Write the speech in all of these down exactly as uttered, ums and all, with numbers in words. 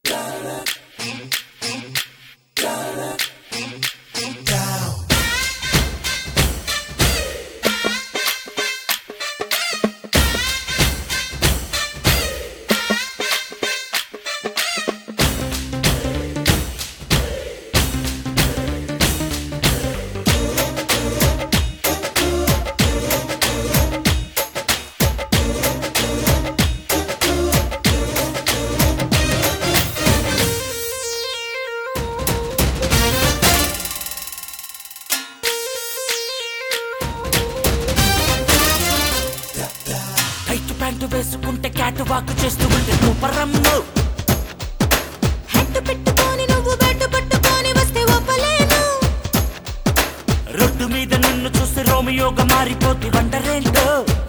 Pant వేసుకుంటే cat walk చేస్తూ ఉంటే సూపరమ్ము. హెడ్ పెట్టుకొని నువ్వు బెడ్ పట్టుకొని వస్తే ఒప్పలేను. రోడ్డు మీద నిన్ను చూస్తే రోమియోగా మారిపోతే వండరేంటో.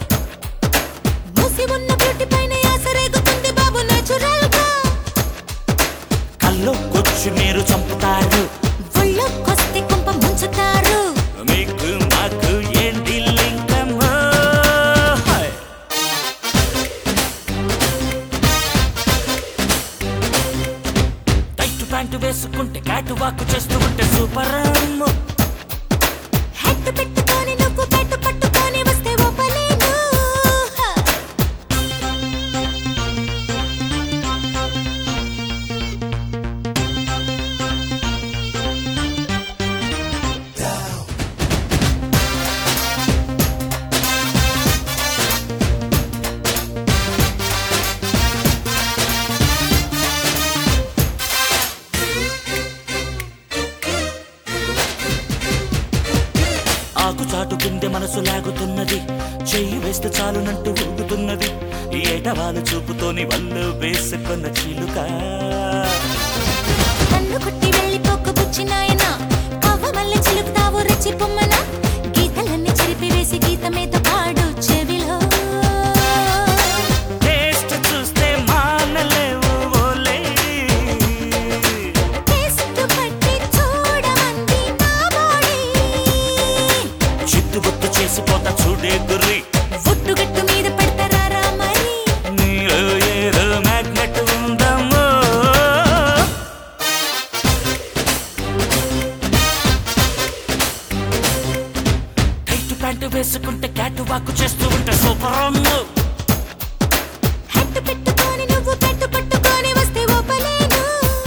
మూసి ఉన్న బ్యూటీ పైన ఆసరేగుతుంది బాబు నేచురల్ గా. కల్లోకొచ్చి మీరు చంపుతారు, ఒళ్ళొకొస్తే కుంప ముంచుతారు. మీకు మాకు ఏంటి లింకము? టైట్ ప్యాంటు వేసుకుంటే క్యాట్ వాక్ చేస్తూ ఉంటే సూపరమ్ము. హెడ్ పెట్టుకొని నువ్వు బెడ్ పట్టుకొని వస్తే ఒప్పలేను. ఆకు చాటు కింద మనసు లాగుతున్నది, చెయ్యి వేస్తే చాలునంటూ ఊగుతున్నది. ఏటవాలు చూపుతోని వల్లు వేసుకున్న చిలుక. కన్ను కొట్టి వెళ్ళిపోకు బుచ్చి నాయన, కవ్వ మల్లె చిలుకుతావు రెచ్చి పొమ్మన. గీతలన్నీ చెరిపి వేసి గీత మీద పాడు చెవిలో. టేస్ట్ చూస్తే మానలేవు ఓలే, టేస్ట్ పట్టి చూడమంది నా బాడీ. చిత్తు బొత్తు చేసిపోతా చూడే గుర్రి, ఒట్టుగట్టు మీద పెడతారా మరి. నీలో ఏదో మ్యాగ్నెట్ ఉందమ్మో. టైట్ ప్యాంటు వేసుకుంటే క్యాట్ వాక్ చేస్తూ ఉంటే సూపరమ్ము. హెడ్ పెట్టుకొని నువ్వు బెడ్ పట్టుకొని వస్తే ఒప్పలేను.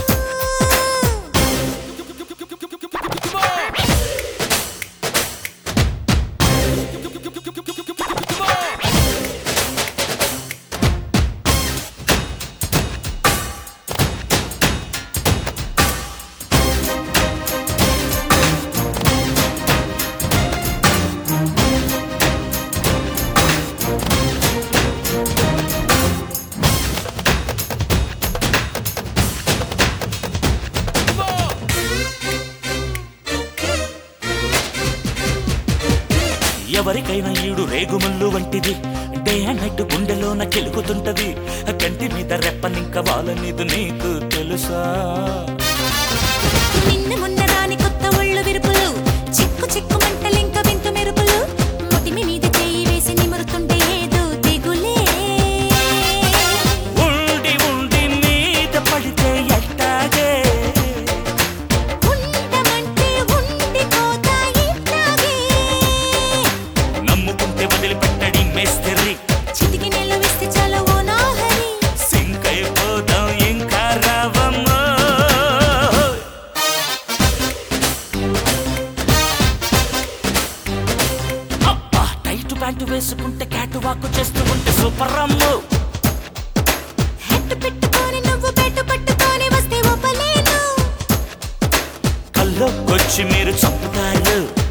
ఎవరికైనా ఈడు రేగుమల్లు వంటిది, డే అండ్ నైట్ గుండెలోన కెలుగుతుంటది. కంటి మీద రెప్పనింక వాళ్ళనిది నీకు తెలుసా? నిన్న మొన్న రాని కొత్త ఒళ్ళు విరుపులు, చిక్కు చిక్కు మంటలింక వింత మెరుపులు. ముటిమి మీద చేయి వేసి నిమురుతుంటే ఏదో దిగులే. ఉండి ఉండి మీద పడితే ఎట్టాగే, ఉండమంటే ఉండిపోతా ఇట్లాగే. నమ్ముకుంటే వదిలిపెట్టడి మేస్త్రి, చిటికి నీళ్ళు వేస్తే చాలు ఓ నాహరి. సింక్ అయిపోదాం ఇంకా రావమ్మో. అబ్బా టైట్ ప్యాంటు వేసుకుంటే క్యాట్ వాక్ చేస్తూ ఉంటే సూపరమ్ము. హెడ్ పెట్టుకొని నువ్వు బెడ్ పట్టుకొని వస్తే ఒప్పలేను. కల్లోకొచ్చి మీరు చంపుతారు,